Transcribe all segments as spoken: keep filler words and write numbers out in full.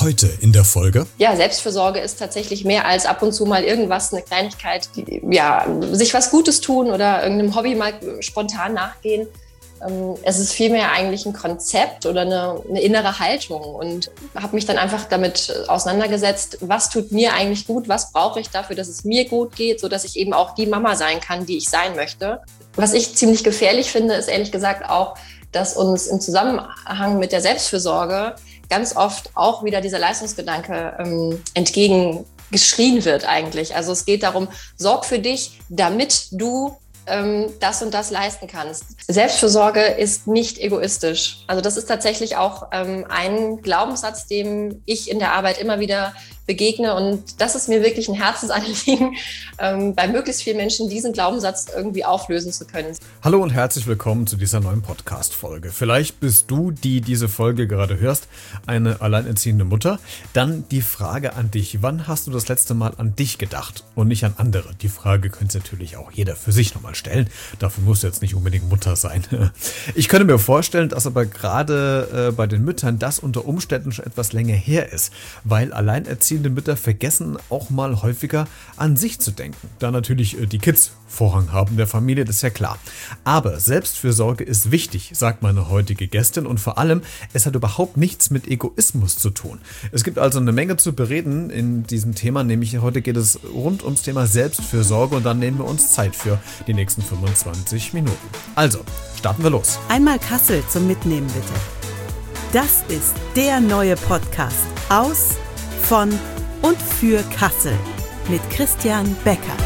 Heute in der Folge. Ja, Selbstfürsorge ist tatsächlich mehr als ab und zu mal irgendwas, eine Kleinigkeit, die, ja, sich was Gutes tun oder irgendeinem Hobby mal spontan nachgehen. Es ist vielmehr eigentlich ein Konzept oder eine, eine innere Haltung und habe mich dann einfach damit auseinandergesetzt, was tut mir eigentlich gut, was brauche ich dafür, dass es mir gut geht, sodass ich eben auch die Mama sein kann, die ich sein möchte. Was ich ziemlich gefährlich finde, ist ehrlich gesagt auch, dass uns im Zusammenhang mit der Selbstfürsorge ganz oft auch wieder dieser Leistungsgedanke ähm, entgegengeschrien wird eigentlich. Also es geht darum, sorg für dich, damit du ähm, das und das leisten kannst. Selbstfürsorge ist nicht egoistisch. Also das ist tatsächlich auch ähm, ein Glaubenssatz, dem ich in der Arbeit immer wieder begegne. Und das ist mir wirklich ein Herzensanliegen, ähm, bei möglichst vielen Menschen diesen Glaubenssatz irgendwie auflösen zu können. Hallo und herzlich willkommen zu dieser neuen Podcast-Folge. Vielleicht bist du, die diese Folge gerade hörst, eine alleinerziehende Mutter. Dann die Frage an dich. Wann hast du das letzte Mal an dich gedacht und nicht an andere? Die Frage könnte natürlich auch jeder für sich nochmal stellen. Dafür musst du jetzt nicht unbedingt Mutter sein. Ich könnte mir vorstellen, dass aber gerade äh, bei den Müttern das unter Umständen schon etwas länger her ist, weil alleinerziehende Mütter vergessen auch mal häufiger an sich zu denken. Da natürlich die Kids Vorrang haben in der Familie, das ist ja klar. Aber Selbstfürsorge ist wichtig, sagt meine heutige Gästin, und vor allem, es hat überhaupt nichts mit Egoismus zu tun. Es gibt also eine Menge zu bereden in diesem Thema, nämlich heute geht es rund ums Thema Selbstfürsorge und dann nehmen wir uns Zeit für die nächsten fünfundzwanzig Minuten. Also, starten wir los. Einmal Kassel zum Mitnehmen bitte. Das ist der neue Podcast aus, von und für Kassel mit Christian Becker.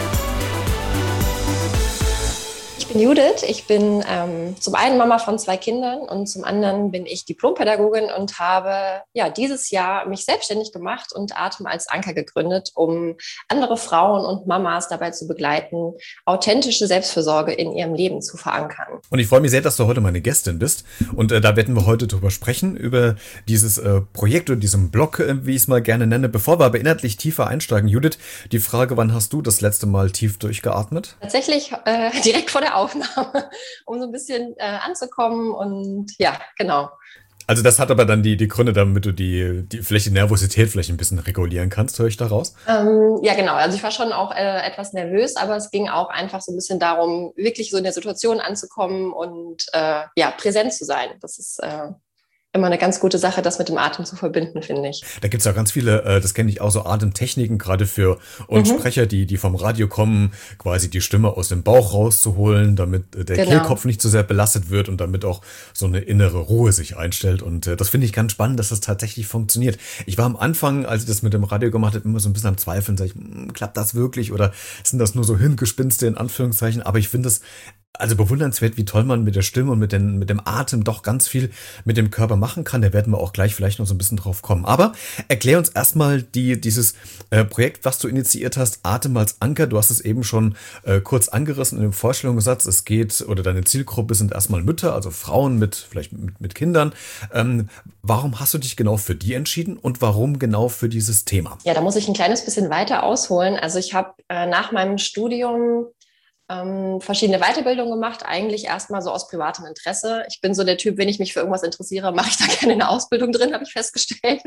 Ich bin Judith, ich bin ähm, zum einen Mama von zwei Kindern und zum anderen bin ich Diplompädagogin und habe ja dieses Jahr mich selbstständig gemacht und Atem als Anker gegründet, um andere Frauen und Mamas dabei zu begleiten, authentische Selbstfürsorge in ihrem Leben zu verankern. Und ich freue mich sehr, dass du heute meine Gästin bist und äh, da werden wir heute drüber sprechen, über dieses äh, Projekt oder diesen Blog, äh, wie ich es mal gerne nenne. Bevor wir aber inhaltlich tiefer einsteigen, Judith, die Frage, wann hast du das letzte Mal tief durchgeatmet? Tatsächlich äh, direkt vor der Aufnahme, um so ein bisschen äh, anzukommen und ja, genau. Also das hat aber dann die, die Gründe, damit du die, die vielleicht die Nervosität vielleicht ein bisschen regulieren kannst, höre ich daraus? Ähm, ja, genau. Also ich war schon auch äh, etwas nervös, aber es ging auch einfach so ein bisschen darum, wirklich so in der Situation anzukommen und äh, ja, präsent zu sein. Das ist äh, immer eine ganz gute Sache, das mit dem Atem zu verbinden, finde ich. Da gibt es ja ganz viele, äh, das kenne ich auch, so Atemtechniken, gerade für uns mhm. Sprecher, die, die vom Radio kommen, quasi die Stimme aus dem Bauch rauszuholen, damit äh, der genau. Kehlkopf nicht so sehr belastet wird und damit auch so eine innere Ruhe sich einstellt. Und äh, das finde ich ganz spannend, dass das tatsächlich funktioniert. Ich war am Anfang, als ich das mit dem Radio gemacht habe, immer so ein bisschen am Zweifeln, sag ich, klappt das wirklich oder sind das nur so Hirngespinste in Anführungszeichen? Aber ich finde es also bewundernswert, wie toll man mit der Stimme und mit, den, mit dem Atem doch ganz viel mit dem Körper machen kann. Da werden wir auch gleich vielleicht noch so ein bisschen drauf kommen. Aber erklär uns erstmal die, dieses äh, Projekt, was du initiiert hast, Atem als Anker. Du hast es eben schon äh, kurz angerissen in dem Vorstellungssatz. Es geht, oder deine Zielgruppe sind erstmal Mütter, also Frauen mit vielleicht mit, mit Kindern. Ähm, warum hast du dich genau für die entschieden und warum genau für dieses Thema? Ja, da muss ich ein kleines bisschen weiter ausholen. Also ich habe äh, nach meinem Studium Ähm, verschiedene Weiterbildungen gemacht, eigentlich erstmal so aus privatem Interesse. Ich bin so der Typ, wenn ich mich für irgendwas interessiere, mache ich da gerne eine Ausbildung drin, habe ich festgestellt.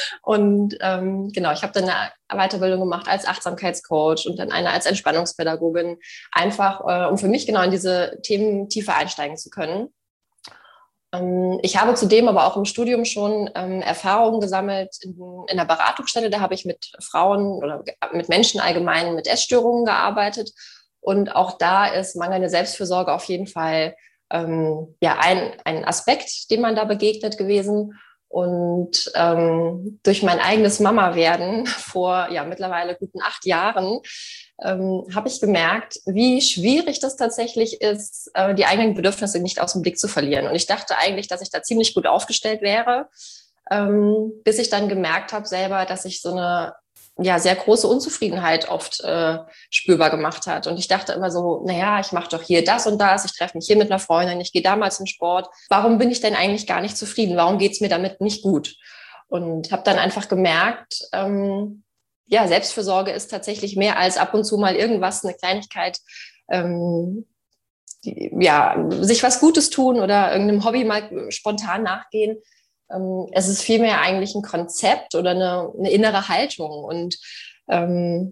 Und ähm, genau, ich habe dann eine Weiterbildung gemacht als Achtsamkeitscoach und dann eine als Entspannungspädagogin, einfach äh, um für mich genau in diese Themen tiefer einsteigen zu können. Ähm, ich habe zudem aber auch im Studium schon ähm, Erfahrungen gesammelt in, in der Beratungsstelle. Da habe ich mit Frauen oder mit Menschen allgemein mit Essstörungen gearbeitet. Und auch da ist mangelnde Selbstfürsorge auf jeden Fall ähm, ja, ein, ein Aspekt, dem man da begegnet gewesen. Und ähm, durch mein eigenes Mama-Werden vor ja, mittlerweile guten acht Jahren ähm, habe ich gemerkt, wie schwierig das tatsächlich ist, äh, die eigenen Bedürfnisse nicht aus dem Blick zu verlieren. Und ich dachte eigentlich, dass ich da ziemlich gut aufgestellt wäre, ähm, bis ich dann gemerkt habe selber, dass ich so eine ja, sehr große Unzufriedenheit oft äh, spürbar gemacht hat. Und ich dachte immer so, naja, ich mache doch hier das und das, ich treffe mich hier mit einer Freundin, ich gehe damals zum Sport. Warum bin ich denn eigentlich gar nicht zufrieden? Warum geht's mir damit nicht gut? Und habe dann einfach gemerkt, ähm, ja, Selbstfürsorge ist tatsächlich mehr als ab und zu mal irgendwas, eine Kleinigkeit, ähm, die, ja, sich was Gutes tun oder irgendeinem Hobby mal spontan nachgehen. Ähm, es ist vielmehr eigentlich ein Konzept oder eine, eine innere Haltung. Und ähm,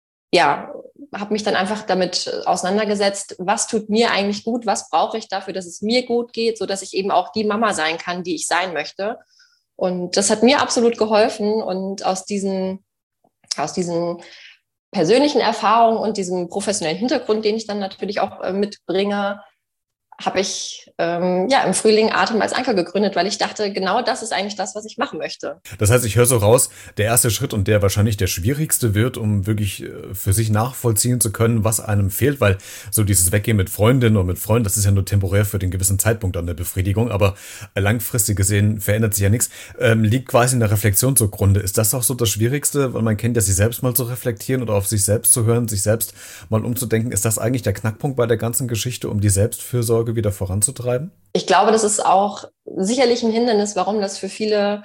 ja, habe mich dann einfach damit auseinandergesetzt, was tut mir eigentlich gut, was brauche ich dafür, dass es mir gut geht, sodass ich eben auch die Mama sein kann, die ich sein möchte. Und das hat mir absolut geholfen. Und aus diesen, aus diesen persönlichen Erfahrungen und diesem professionellen Hintergrund, den ich dann natürlich auch äh, mitbringe, habe ich ähm, ja im Frühling Atem als Anker gegründet, weil ich dachte, genau das ist eigentlich das, was ich machen möchte. Das heißt, ich höre so raus, der erste Schritt und der wahrscheinlich der schwierigste wird, um wirklich äh, für sich nachvollziehen zu können, was einem fehlt, weil so dieses Weggehen mit Freundinnen und mit Freunden, das ist ja nur temporär für den gewissen Zeitpunkt an der Befriedigung, aber äh, langfristig gesehen verändert sich ja nichts, ähm, liegt quasi in der Reflexion zugrunde. Ist das auch so das Schwierigste, weil man kennt ja, sich selbst mal zu reflektieren oder auf sich selbst zu hören, sich selbst mal umzudenken. Ist das eigentlich der Knackpunkt bei der ganzen Geschichte, um die Selbstfürsorge wieder voranzutreiben? Ich glaube, das ist auch sicherlich ein Hindernis, warum das für viele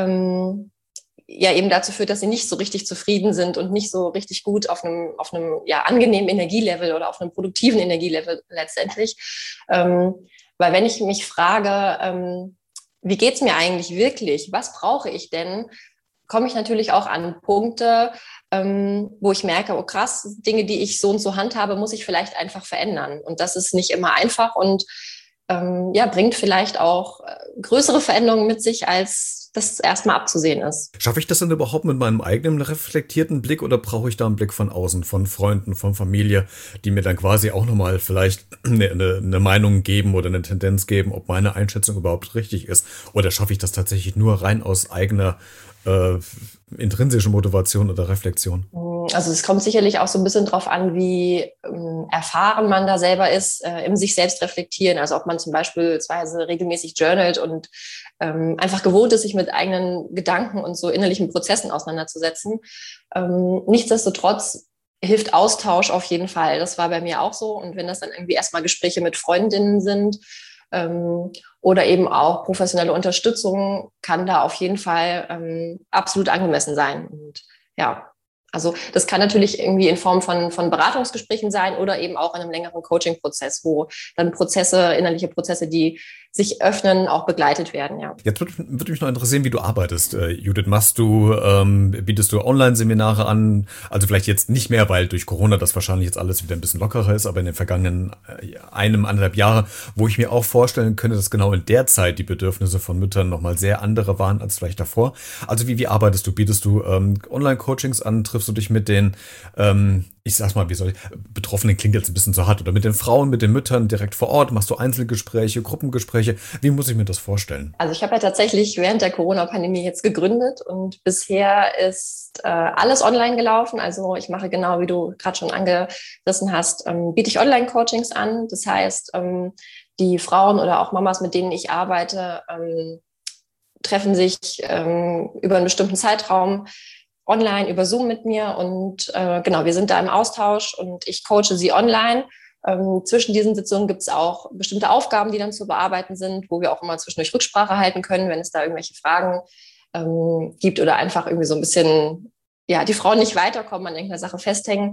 ähm, ja eben dazu führt, dass sie nicht so richtig zufrieden sind und nicht so richtig gut auf einem, auf einem ja, angenehmen Energielevel oder auf einem produktiven Energielevel letztendlich. Ähm, weil wenn ich mich frage, ähm, wie geht's mir eigentlich wirklich? Was brauche ich denn? Komme ich natürlich auch an Punkte, ähm, wo ich merke, oh krass, Dinge, die ich so und so handhabe, muss ich vielleicht einfach verändern. Und das ist nicht immer einfach und ähm, ja, bringt vielleicht auch äh, größere Veränderungen mit sich, als das erstmal abzusehen ist. Schaffe ich das denn überhaupt mit meinem eigenen reflektierten Blick oder brauche ich da einen Blick von außen, von Freunden, von Familie, die mir dann quasi auch nochmal vielleicht eine, eine Meinung geben oder eine Tendenz geben, ob meine Einschätzung überhaupt richtig ist? Oder schaffe ich das tatsächlich nur rein aus eigener äh, intrinsischer Motivation oder Reflexion? Also es kommt sicherlich auch so ein bisschen drauf an, wie ähm, erfahren man da selber ist, äh, im sich selbst reflektieren. Also ob man zum Beispiel regelmäßig journalt und ähm, einfach gewohnt ist, sich mit eigenen Gedanken und so innerlichen Prozessen auseinanderzusetzen. Ähm, nichtsdestotrotz hilft Austausch auf jeden Fall. Das war bei mir auch so. Und wenn das dann irgendwie erstmal Gespräche mit Freundinnen sind, ähm, oder eben auch professionelle Unterstützung, kann da auf jeden Fall ähm, absolut angemessen sein. Und ja, also das kann natürlich irgendwie in Form von, von Beratungsgesprächen sein oder eben auch in einem längeren Coaching-Prozess, wo dann Prozesse, innerliche Prozesse, die sich öffnen, auch begleitet werden, ja. Jetzt würde würd mich noch interessieren, wie du arbeitest, äh, Judith. Machst du, ähm, bietest du Online-Seminare an? Also vielleicht jetzt nicht mehr, weil durch Corona das wahrscheinlich jetzt alles wieder ein bisschen lockerer ist, aber in den vergangenen äh, einem, anderthalb Jahre, wo ich mir auch vorstellen könnte, dass genau in der Zeit die Bedürfnisse von Müttern nochmal sehr andere waren als vielleicht davor. Also wie, wie arbeitest du? Bietest du ähm, Online-Coachings an? Triffst du dich mit den, ähm, ich sag's mal, wie soll ich, Betroffenen klingt jetzt ein bisschen zu hart, oder mit den Frauen, mit den Müttern direkt vor Ort? Machst du Einzelgespräche, Gruppengespräche? Wie muss ich mir das vorstellen? Also ich habe ja tatsächlich während der Corona-Pandemie jetzt gegründet und bisher ist äh, alles online gelaufen. Also ich mache genau, wie du gerade schon angerissen hast, ähm, biete ich Online-Coachings an. Das heißt, ähm, die Frauen oder auch Mamas, mit denen ich arbeite, ähm, treffen sich ähm, über einen bestimmten Zeitraum online über Zoom mit mir und äh, genau, wir sind da im Austausch und ich coache sie online. Ähm, zwischen diesen Sitzungen gibt es auch bestimmte Aufgaben, die dann zu bearbeiten sind, wo wir auch immer zwischendurch Rücksprache halten können, wenn es da irgendwelche Fragen ähm, gibt oder einfach irgendwie so ein bisschen, ja, die Frauen nicht weiterkommen, an irgendeiner Sache festhängen.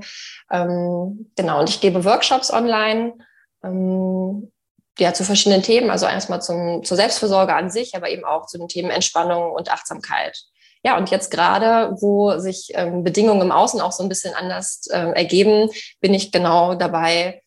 Ähm, genau, und ich gebe Workshops online, ähm, ja, zu verschiedenen Themen, also erstmal zum, zur Selbstfürsorge an sich, aber eben auch zu den Themen Entspannung und Achtsamkeit. Ja, und jetzt gerade, wo sich ähm, Bedingungen im Außen auch so ein bisschen anders äh, ergeben, bin ich genau dabei,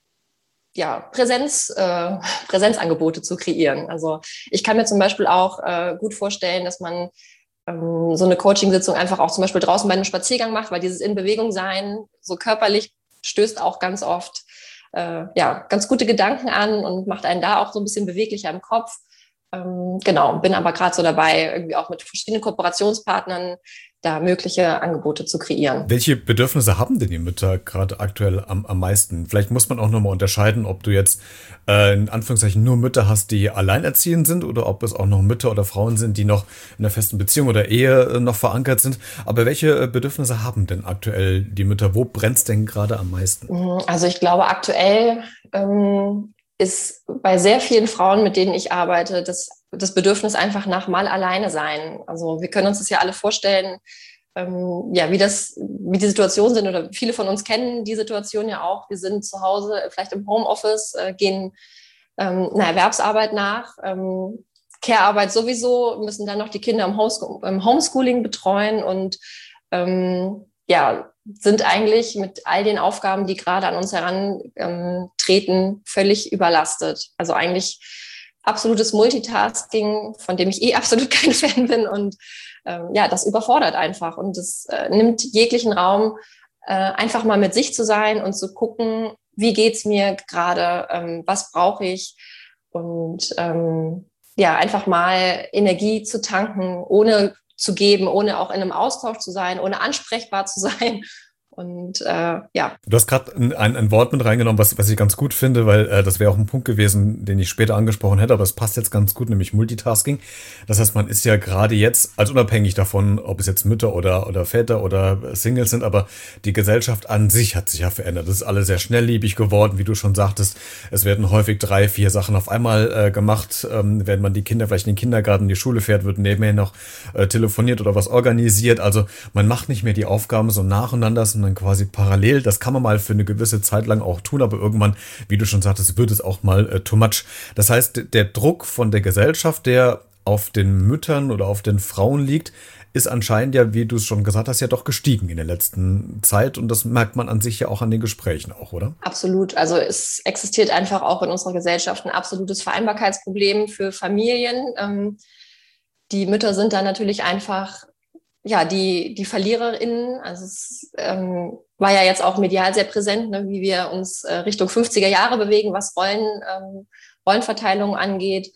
ja, Präsenz, äh, Präsenzangebote zu kreieren. Also ich kann mir zum Beispiel auch äh, gut vorstellen, dass man ähm, so eine Coaching-Sitzung einfach auch zum Beispiel draußen bei einem Spaziergang macht, weil dieses in Bewegung sein, so körperlich, stößt auch ganz oft äh, ja, ganz gute Gedanken an und macht einen da auch so ein bisschen beweglicher im Kopf. Ähm, genau, bin aber gerade so dabei, irgendwie auch mit verschiedenen Kooperationspartnern da mögliche Angebote zu kreieren. Welche Bedürfnisse haben denn die Mütter gerade aktuell am, am meisten? Vielleicht muss man auch nochmal unterscheiden, ob du jetzt äh, in Anführungszeichen nur Mütter hast, die alleinerziehend sind oder ob es auch noch Mütter oder Frauen sind, die noch in einer festen Beziehung oder Ehe äh, noch verankert sind. Aber welche äh, Bedürfnisse haben denn aktuell die Mütter? Wo brennt's denn gerade am meisten? Also ich glaube aktuell ähm, ist bei sehr vielen Frauen, mit denen ich arbeite, das, das Bedürfnis einfach nach mal alleine sein. Also wir können uns das ja alle vorstellen, ähm, ja, wie das, wie die Situationen sind, oder viele von uns kennen die Situation ja auch. Wir sind zu Hause, vielleicht im Homeoffice, äh, gehen ähm, einer Erwerbsarbeit nach, ähm, Care-Arbeit sowieso, müssen dann noch die Kinder im, Homescho- im Homeschooling betreuen und ähm, ja, sind eigentlich mit all den Aufgaben, die gerade an uns herantreten, ähm, völlig überlastet. Also eigentlich absolutes Multitasking, von dem ich eh absolut kein Fan bin. Und ähm, ja, das überfordert einfach. Und das äh, nimmt jeglichen Raum, äh, einfach mal mit sich zu sein und zu gucken, wie geht's mir gerade, ähm, was brauche ich? Und ähm, ja, einfach mal Energie zu tanken, ohne zu geben, ohne auch in einem Austausch zu sein, ohne ansprechbar zu sein. Und äh, ja. Du hast gerade ein, ein Wort mit reingenommen, was, was ich ganz gut finde, weil äh, das wäre auch ein Punkt gewesen, den ich später angesprochen hätte, aber es passt jetzt ganz gut, nämlich Multitasking. Das heißt, man ist ja gerade jetzt, also unabhängig davon, ob es jetzt Mütter oder, oder Väter oder Singles sind, aber die Gesellschaft an sich hat sich ja verändert. Das ist alles sehr schnelllebig geworden, wie du schon sagtest. Es werden häufig drei, vier Sachen auf einmal äh, gemacht. Ähm, wenn man die Kinder vielleicht in den Kindergarten, in die Schule fährt, wird nebenher noch äh, telefoniert oder was organisiert. Also man macht nicht mehr die Aufgaben so nacheinander, sondern quasi parallel. Das kann man mal für eine gewisse Zeit lang auch tun, aber irgendwann, wie du schon sagtest, wird es auch mal äh, too much. Das heißt, der Druck von der Gesellschaft, der auf den Müttern oder auf den Frauen liegt, ist anscheinend ja, wie du es schon gesagt hast, ja doch gestiegen in der letzten Zeit und das merkt man an sich ja auch an den Gesprächen auch, oder? Absolut. Also es existiert einfach auch in unserer Gesellschaft ein absolutes Vereinbarkeitsproblem für Familien. Ähm, die Mütter sind da natürlich einfach ja, die, die VerliererInnen, also es ähm, war ja jetzt auch medial sehr präsent, ne, wie wir uns äh, Richtung fünfziger Jahre bewegen, was Rollen, ähm, Rollenverteilung angeht.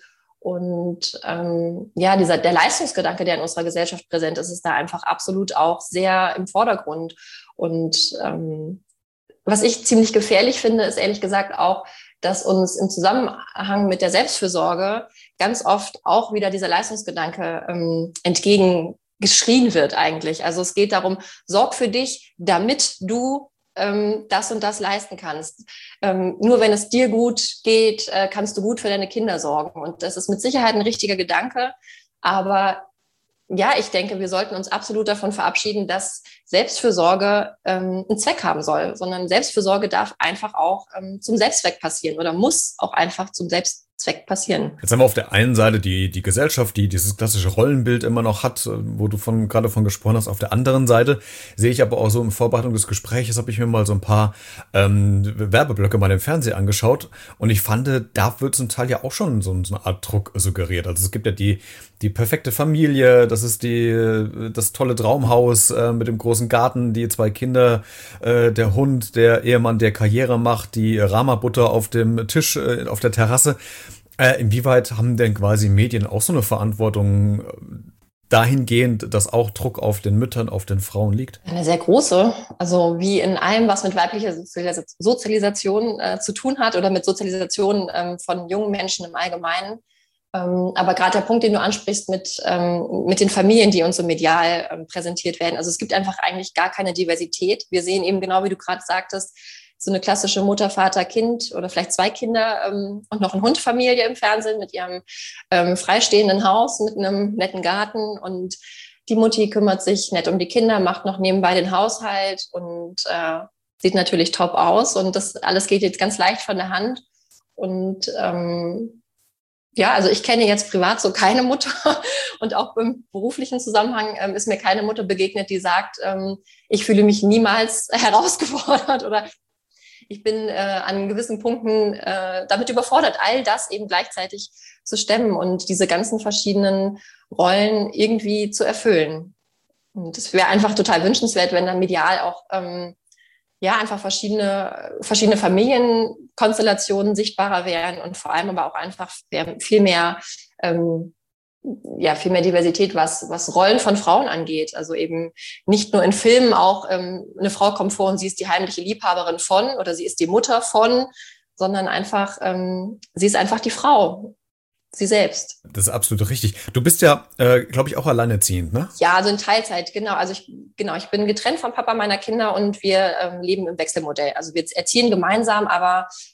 Und ähm, ja, dieser, der Leistungsgedanke, der in unserer Gesellschaft präsent ist, ist da einfach absolut auch sehr im Vordergrund. Und ähm, was ich ziemlich gefährlich finde, ist ehrlich gesagt auch, dass uns im Zusammenhang mit der Selbstfürsorge ganz oft auch wieder dieser Leistungsgedanke ähm, entgegen geschrien wird eigentlich. Also es geht darum, sorg für dich, damit du ähm, das und das leisten kannst. Ähm, nur wenn es dir gut geht, äh, kannst du gut für deine Kinder sorgen. Und das ist mit Sicherheit ein richtiger Gedanke. Aber ja, ich denke, wir sollten uns absolut davon verabschieden, dass Selbstfürsorge ähm, einen Zweck haben soll, sondern Selbstfürsorge darf einfach auch ähm, zum Selbstzweck passieren oder muss auch einfach zum Selbstzweck passieren. Jetzt haben wir auf der einen Seite die, die Gesellschaft, die dieses klassische Rollenbild immer noch hat, wo du von, gerade von gesprochen hast. Auf der anderen Seite sehe ich aber auch so in Vorbereitung des Gesprächs, habe ich mir mal so ein paar ähm, Werbeblöcke mal im Fernsehen angeschaut und ich fand, da wird zum Teil ja auch schon so, so eine Art Druck suggeriert. Also es gibt ja die, die perfekte Familie, das ist die, das tolle Traumhaus äh, mit dem großen Garten, die zwei Kinder, äh, der Hund, der Ehemann, der Karriere macht, die Rama-Butter auf dem Tisch, äh, auf der Terrasse. Äh, inwieweit haben denn quasi Medien auch so eine Verantwortung dahingehend, dass auch Druck auf den Müttern, auf den Frauen liegt? Eine sehr große. Also wie in allem, was mit weiblicher Sozialisation äh, zu tun hat oder mit Sozialisation ähm, von jungen Menschen im Allgemeinen. Ähm, aber gerade der Punkt, den du ansprichst mit, ähm, mit den Familien, die uns so medial ähm, präsentiert werden. Also es gibt einfach eigentlich gar keine Diversität. Wir sehen eben genau, wie du gerade sagtest, so eine klassische Mutter, Vater, Kind oder vielleicht zwei Kinder ähm, und noch eine Hundfamilie im Fernsehen mit ihrem ähm, freistehenden Haus mit einem netten Garten und die Mutti kümmert sich nett um die Kinder, macht noch nebenbei den Haushalt und äh, sieht natürlich top aus und das alles geht jetzt ganz leicht von der Hand und ähm, ja, also ich kenne jetzt privat so keine Mutter und auch im beruflichen Zusammenhang ähm, ist mir keine Mutter begegnet, die sagt, ähm, ich fühle mich niemals herausgefordert oder ich bin äh, an gewissen Punkten äh, damit überfordert, all das eben gleichzeitig zu stemmen und diese ganzen verschiedenen Rollen irgendwie zu erfüllen. Und es wäre einfach total wünschenswert, wenn dann medial auch ähm, ja einfach verschiedene, verschiedene Familienkonstellationen sichtbarer wären und vor allem aber auch einfach viel mehr ähm, ja, viel mehr Diversität, was, was Rollen von Frauen angeht. Also eben nicht nur in Filmen auch, ähm, eine Frau kommt vor und sie ist die heimliche Liebhaberin von oder sie ist die Mutter von, sondern einfach, ähm, sie ist einfach die Frau, sie selbst. Das ist absolut richtig. Du bist ja, äh, glaube ich, auch alleinerziehend, ne? Ja, also in Teilzeit, genau. Also ich, genau, ich bin getrennt vom Papa meiner Kinder und wir ähm, leben im Wechselmodell. Also wir erziehen gemeinsam, aber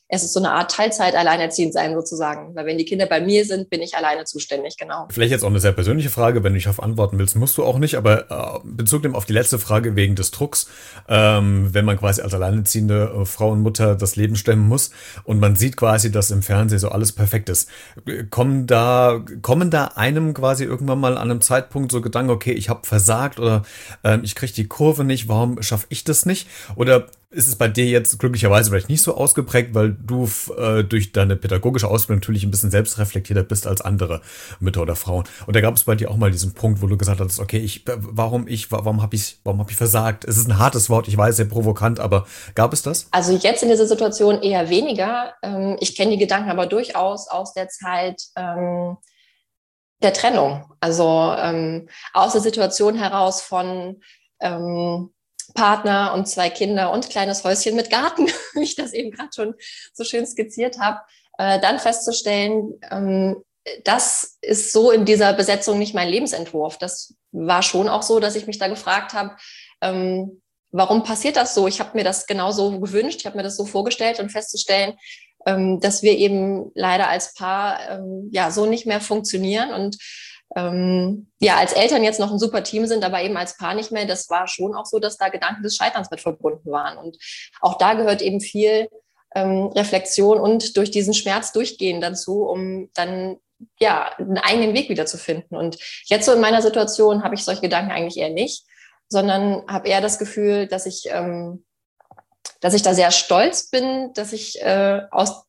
es ist so eine Art Teilzeit alleinerziehend sein sozusagen. Weil wenn die Kinder bei mir sind, bin ich alleine zuständig, genau. Vielleicht jetzt auch eine sehr persönliche Frage, wenn du nicht auf antworten willst, musst du auch nicht, aber äh, Bezug nehmen auf die letzte Frage wegen des Drucks, ähm, wenn man quasi als alleinerziehende äh, Frau und Mutter das Leben stemmen muss und man sieht quasi, dass im Fernsehen so alles perfekt ist. Kommen da, kommen da einem quasi irgendwann mal an einem Zeitpunkt so Gedanken, okay, ich habe versagt oder äh, ich kriege die Kurve nicht, warum schaffe ich das nicht? Oder ist es bei dir jetzt glücklicherweise vielleicht nicht so ausgeprägt, weil du äh, durch deine pädagogische Ausbildung natürlich ein bisschen selbstreflektierter bist als andere Mütter oder Frauen. Und da gab es bei dir auch mal diesen Punkt, wo du gesagt hast, okay, ich, warum ich, warum habe ich, warum habe ich versagt? Es ist ein hartes Wort, ich weiß, sehr provokant, aber gab es das? Also jetzt in dieser Situation eher weniger. Ich kenne die Gedanken aber durchaus aus der Zeit ähm, der Trennung. Also ähm, aus der Situation heraus von ähm, Partner und zwei Kinder und kleines Häuschen mit Garten, wie ich das eben gerade schon so schön skizziert habe, äh, dann festzustellen, ähm, das ist so in dieser Besetzung nicht mein Lebensentwurf. Das war schon auch so, dass ich mich da gefragt habe, ähm, warum passiert das so? Ich habe mir das genauso gewünscht, ich habe mir das so vorgestellt und festzustellen, ähm, dass wir eben leider als Paar ähm, ja so nicht mehr funktionieren und Ähm, ja, als Eltern jetzt noch ein super Team sind, aber eben als Paar nicht mehr. Das war schon auch so, dass da Gedanken des Scheiterns mit verbunden waren. Und auch da gehört eben viel ähm, Reflexion und durch diesen Schmerz durchgehen dazu, um dann ja einen eigenen Weg wieder zu finden. Und jetzt so in meiner Situation habe ich solche Gedanken eigentlich eher nicht, sondern habe eher das Gefühl, dass ich, ähm, dass ich da sehr stolz bin, dass ich äh, aus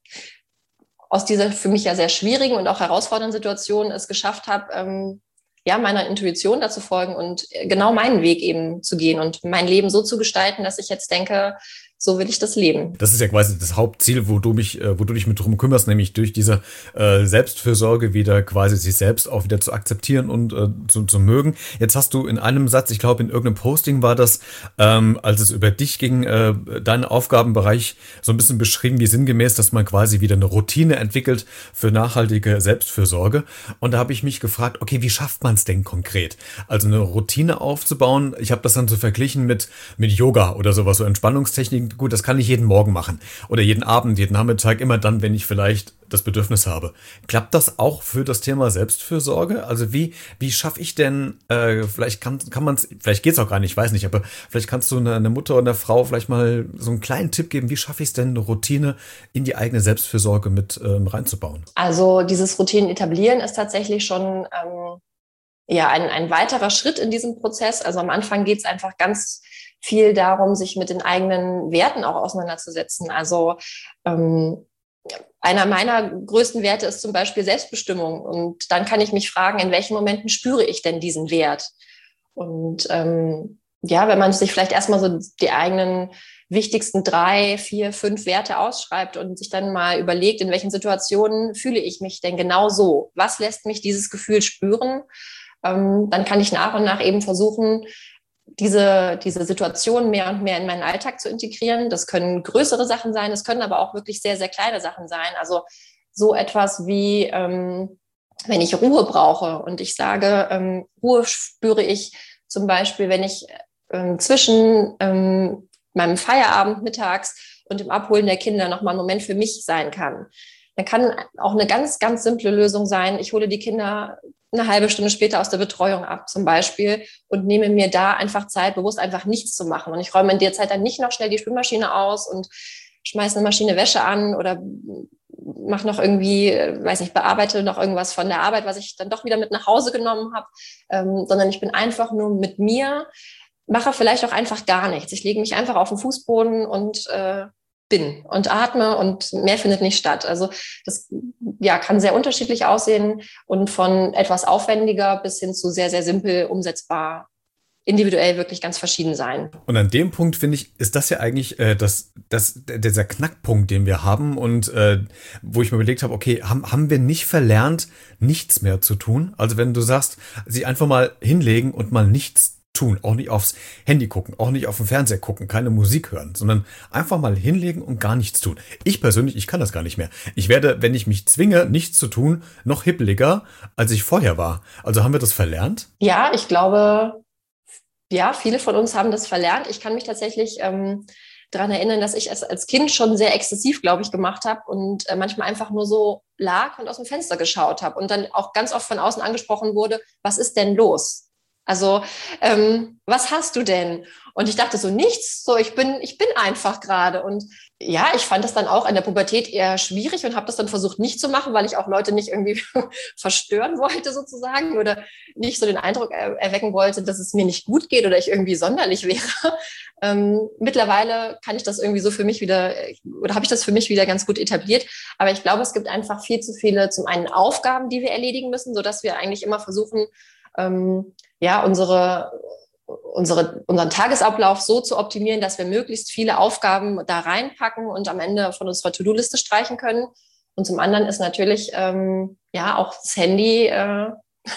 aus dieser für mich ja sehr schwierigen und auch herausfordernden Situation es geschafft habe, ähm, ja, meiner Intuition dazu folgen und genau meinen Weg eben zu gehen und mein Leben so zu gestalten, dass ich jetzt denke, so will ich das leben. Das ist ja quasi das Hauptziel, wo du mich, wo du dich mit drum kümmerst, nämlich durch diese äh, Selbstfürsorge wieder quasi sich selbst auch wieder zu akzeptieren und äh, zu, zu mögen. Jetzt hast du in einem Satz, ich glaube in irgendeinem Posting war das, ähm, als es über dich ging, äh, deinen Aufgabenbereich so ein bisschen beschrieben, wie sinngemäß, dass man quasi wieder eine Routine entwickelt für nachhaltige Selbstfürsorge. Und da habe ich mich gefragt, okay, wie schafft man es denn konkret? Also eine Routine aufzubauen. Ich habe das dann so verglichen mit mit Yoga oder sowas, so Entspannungstechniken. Gut, das kann ich jeden Morgen machen oder jeden Abend, jeden Nachmittag, immer dann, wenn ich vielleicht das Bedürfnis habe. Klappt das auch für das Thema Selbstfürsorge? Also wie wie schaffe ich denn, äh, vielleicht kann kann man es, vielleicht geht's auch gar nicht, ich weiß nicht, aber vielleicht kannst du eine, eine Mutter oder eine Frau vielleicht mal so einen kleinen Tipp geben, wie schaffe ich es denn, eine Routine in die eigene Selbstfürsorge mit ähm, reinzubauen? Also dieses Routinen etablieren ist tatsächlich schon ähm, ja ein, ein weiterer Schritt in diesem Prozess. Also am Anfang geht es einfach ganz viel darum, sich mit den eigenen Werten auch auseinanderzusetzen. Also ähm, einer meiner größten Werte ist zum Beispiel Selbstbestimmung. Und dann kann ich mich fragen, in welchen Momenten spüre ich denn diesen Wert? Und ähm, ja, wenn man sich vielleicht erstmal so die eigenen wichtigsten drei, vier, fünf Werte ausschreibt und sich dann mal überlegt, in welchen Situationen fühle ich mich denn genau so? Was lässt mich dieses Gefühl spüren? Ähm, dann kann ich nach und nach eben versuchen, diese, diese Situation mehr und mehr in meinen Alltag zu integrieren. Das können größere Sachen sein, das können aber auch wirklich sehr, sehr kleine Sachen sein. Also so etwas wie, ähm, wenn ich Ruhe brauche und ich sage, ähm, Ruhe spüre ich zum Beispiel, wenn ich ähm, zwischen ähm, meinem Feierabend mittags und dem Abholen der Kinder nochmal einen Moment für mich sein kann. Dann kann auch eine ganz, ganz simple Lösung sein, ich hole die Kinder eine halbe Stunde später aus der Betreuung ab zum Beispiel und nehme mir da einfach Zeit, bewusst einfach nichts zu machen. Und ich räume in der Zeit dann nicht noch schnell die Spülmaschine aus und schmeiße eine Maschine Wäsche an oder mache noch irgendwie, weiß nicht, bearbeite noch irgendwas von der Arbeit, was ich dann doch wieder mit nach Hause genommen habe, ähm, sondern ich bin einfach nur mit mir, mache vielleicht auch einfach gar nichts. Ich lege mich einfach auf den Fußboden und äh, bin und atme und mehr findet nicht statt. Also das ja, kann sehr unterschiedlich aussehen und von etwas aufwendiger bis hin zu sehr, sehr simpel umsetzbar, individuell wirklich ganz verschieden sein. Und an dem Punkt, finde ich, ist das ja eigentlich äh, das, das, dieser Knackpunkt, den wir haben und äh, wo ich mir überlegt habe, okay, haben, haben wir nicht verlernt, nichts mehr zu tun? Also wenn du sagst, sie einfach mal hinlegen und mal nichts tun, auch nicht aufs Handy gucken, auch nicht auf den Fernseher gucken, keine Musik hören, sondern einfach mal hinlegen und gar nichts tun. Ich persönlich, ich kann das gar nicht mehr. Ich werde, wenn ich mich zwinge, nichts zu tun, noch hippeliger, als ich vorher war. Also haben wir das verlernt? Ja, ich glaube, ja, viele von uns haben das verlernt. Ich kann mich tatsächlich ähm, daran erinnern, dass ich es als Kind schon sehr exzessiv, glaube ich, gemacht habe und äh, manchmal einfach nur so lag und aus dem Fenster geschaut habe und dann auch ganz oft von außen angesprochen wurde, was ist denn los? Also, ähm, was hast du denn? Und ich dachte so, nichts, so ich bin, ich bin einfach gerade. Und ja, ich fand das dann auch in der Pubertät eher schwierig und habe das dann versucht nicht zu machen, weil ich auch Leute nicht irgendwie verstören wollte sozusagen oder nicht so den Eindruck er- erwecken wollte, dass es mir nicht gut geht oder ich irgendwie sonderlich wäre. Ähm, mittlerweile kann ich das irgendwie so für mich wieder, oder habe ich das für mich wieder ganz gut etabliert. Aber ich glaube, es gibt einfach viel zu viele, zum einen Aufgaben, die wir erledigen müssen, sodass wir eigentlich immer versuchen, ähm, ja, unsere, unsere, unseren Tagesablauf so zu optimieren, dass wir möglichst viele Aufgaben da reinpacken und am Ende von unserer To-Do-Liste streichen können. Und zum anderen ist natürlich ähm, ja auch das Handy äh,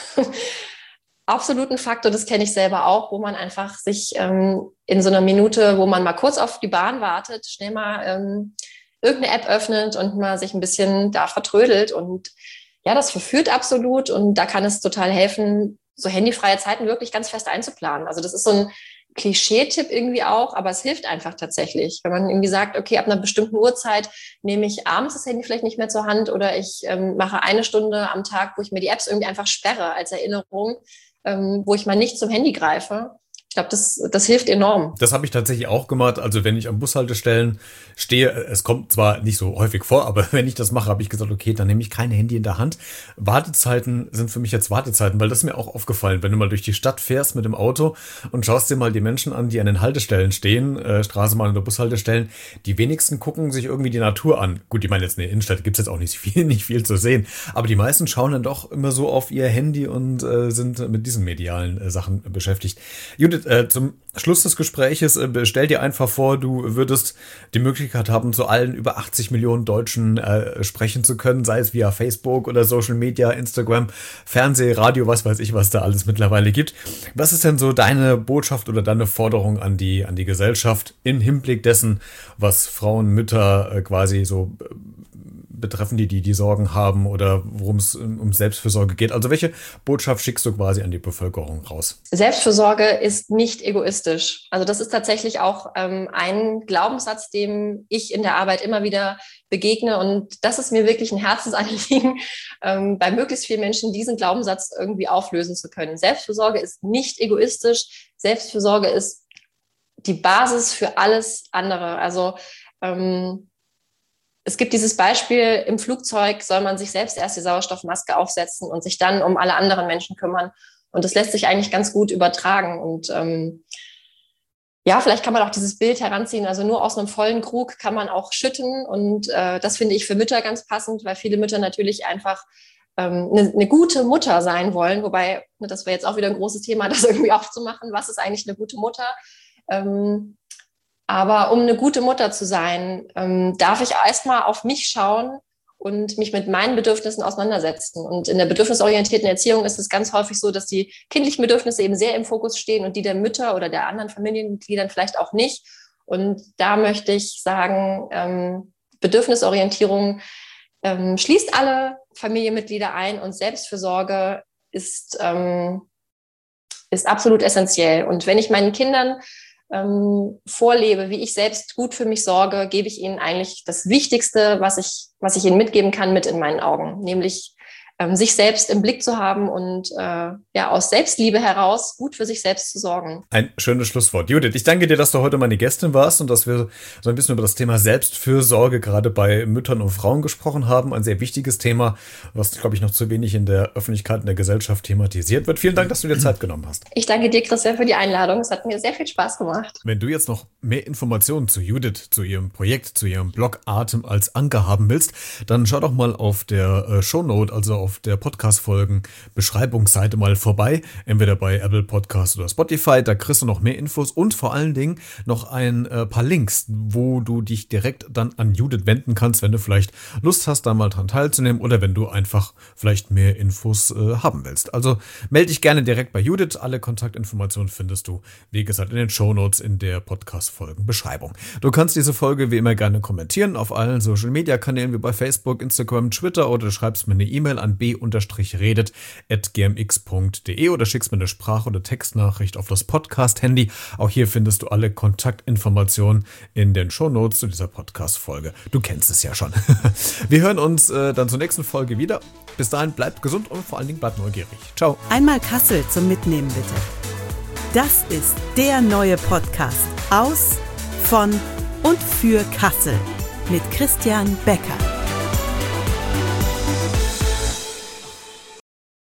absolut ein Faktor, das kenne ich selber auch, wo man einfach sich ähm, in so einer Minute, wo man mal kurz auf die Bahn wartet, schnell mal ähm, irgendeine App öffnet und mal sich ein bisschen da vertrödelt. Und ja, das verführt absolut und da kann es total helfen, so handyfreie Zeiten wirklich ganz fest einzuplanen. Also das ist so ein Klischee-Tipp irgendwie auch, aber es hilft einfach tatsächlich. Wenn man irgendwie sagt, okay, ab einer bestimmten Uhrzeit nehme ich abends das Handy vielleicht nicht mehr zur Hand oder ich ähm, mache eine Stunde am Tag, wo ich mir die Apps irgendwie einfach sperre als Erinnerung, ähm, wo ich mal nicht zum Handy greife. Ich glaube, das, das hilft enorm. Das habe ich tatsächlich auch gemacht. Also wenn ich an Bushaltestellen stehe, es kommt zwar nicht so häufig vor, aber wenn ich das mache, habe ich gesagt, okay, dann nehme ich kein Handy in der Hand. Wartezeiten sind für mich jetzt Wartezeiten, weil das ist mir auch aufgefallen, wenn du mal durch die Stadt fährst mit dem Auto und schaust dir mal die Menschen an, die an den Haltestellen stehen, äh, Straßenbahn- oder Bushaltestellen, die wenigsten gucken sich irgendwie die Natur an. Gut, ich meine, jetzt in der Innenstadt gibt es jetzt auch nicht viel, nicht viel zu sehen, aber die meisten schauen dann doch immer so auf ihr Handy und äh, sind mit diesen medialen äh, Sachen beschäftigt. Judith, Äh, zum Schluss des Gespräches, äh, stell dir einfach vor, du würdest die Möglichkeit haben, zu allen über achtzig Millionen Deutschen äh, sprechen zu können, sei es via Facebook oder Social Media, Instagram, Fernseh, Radio, was weiß ich, was da alles mittlerweile gibt. Was ist denn so deine Botschaft oder deine Forderung an die, an die Gesellschaft im Hinblick dessen, was Frauen, Mütter äh, quasi so äh, betreffen, die, die die Sorgen haben oder worum es um Selbstfürsorge geht? Also welche Botschaft schickst du quasi an die Bevölkerung raus? Selbstfürsorge ist nicht egoistisch. Also das ist tatsächlich auch ähm, ein Glaubenssatz, dem ich in der Arbeit immer wieder begegne. Und das ist mir wirklich ein Herzensanliegen, ähm, bei möglichst vielen Menschen diesen Glaubenssatz irgendwie auflösen zu können. Selbstfürsorge ist nicht egoistisch. Selbstfürsorge ist die Basis für alles andere. Also ähm, es gibt dieses Beispiel, im Flugzeug soll man sich selbst erst die Sauerstoffmaske aufsetzen und sich dann um alle anderen Menschen kümmern. Und das lässt sich eigentlich ganz gut übertragen. Und ähm, ja, vielleicht kann man auch dieses Bild heranziehen. Also nur aus einem vollen Krug kann man auch schütten. Und äh, das finde ich für Mütter ganz passend, weil viele Mütter natürlich einfach ähm, eine, eine gute Mutter sein wollen. Wobei, ne, das wäre jetzt auch wieder ein großes Thema, das irgendwie aufzumachen. Was ist eigentlich eine gute Mutter? Ähm, Aber um eine gute Mutter zu sein, ähm, darf ich erstmal auf mich schauen und mich mit meinen Bedürfnissen auseinandersetzen. Und in der bedürfnisorientierten Erziehung ist es ganz häufig so, dass die kindlichen Bedürfnisse eben sehr im Fokus stehen und die der Mütter oder der anderen Familienmitgliedern vielleicht auch nicht. Und da möchte ich sagen, ähm, Bedürfnisorientierung ähm, schließt alle Familienmitglieder ein und Selbstfürsorge ist, ähm, ist absolut essentiell. Und wenn ich meinen Kindern Ähm, vorlebe, wie ich selbst gut für mich sorge, gebe ich ihnen eigentlich das Wichtigste, was ich, was ich ihnen mitgeben kann, mit in meinen Augen, nämlich ähm, sich selbst im Blick zu haben und äh, ja aus Selbstliebe heraus gut für sich selbst zu sorgen. Ein schönes Schlusswort. Judith, ich danke dir, dass du heute meine Gästin warst und dass wir so ein bisschen über das Thema Selbstfürsorge gerade bei Müttern und Frauen gesprochen haben. Ein sehr wichtiges Thema, was, glaube ich, noch zu wenig in der Öffentlichkeit, in der Gesellschaft thematisiert wird. Vielen Dank, dass du dir Zeit genommen hast. Ich danke dir, Christian, für die Einladung. Es hat mir sehr viel Spaß gemacht. Wenn du jetzt noch mehr Informationen zu Judith, zu ihrem Projekt, zu ihrem Blog Atem als Anker haben willst, dann schau doch mal auf der äh, Shownote, also auf der Podcast-Folgen-Beschreibungsseite mal vorbei, entweder bei Apple Podcasts oder Spotify, da kriegst du noch mehr Infos und vor allen Dingen noch ein äh, paar Links, wo du dich direkt dann an Judith wenden kannst, wenn du vielleicht Lust hast, da mal dran teilzunehmen oder wenn du einfach vielleicht mehr Infos äh, haben willst. Also melde dich gerne direkt bei Judith, alle Kontaktinformationen findest du, wie gesagt, in den Shownotes in der Podcast-Folgen-Beschreibung. Du kannst diese Folge wie immer gerne kommentieren auf allen Social-Media-Kanälen wie bei Facebook, Instagram, Twitter oder du schreibst mir eine E-Mail an b-redet at gmx.de oder schickst mir eine Sprach- oder Textnachricht auf das Podcast-Handy. Auch hier findest du alle Kontaktinformationen in den Shownotes zu dieser Podcast-Folge. Du kennst es ja schon. Wir hören uns äh, dann zur nächsten Folge wieder. Bis dahin, bleibt gesund und vor allen Dingen bleibt neugierig. Ciao. Einmal Kassel zum Mitnehmen bitte. Das ist der neue Podcast aus, von und für Kassel mit Christian Becker.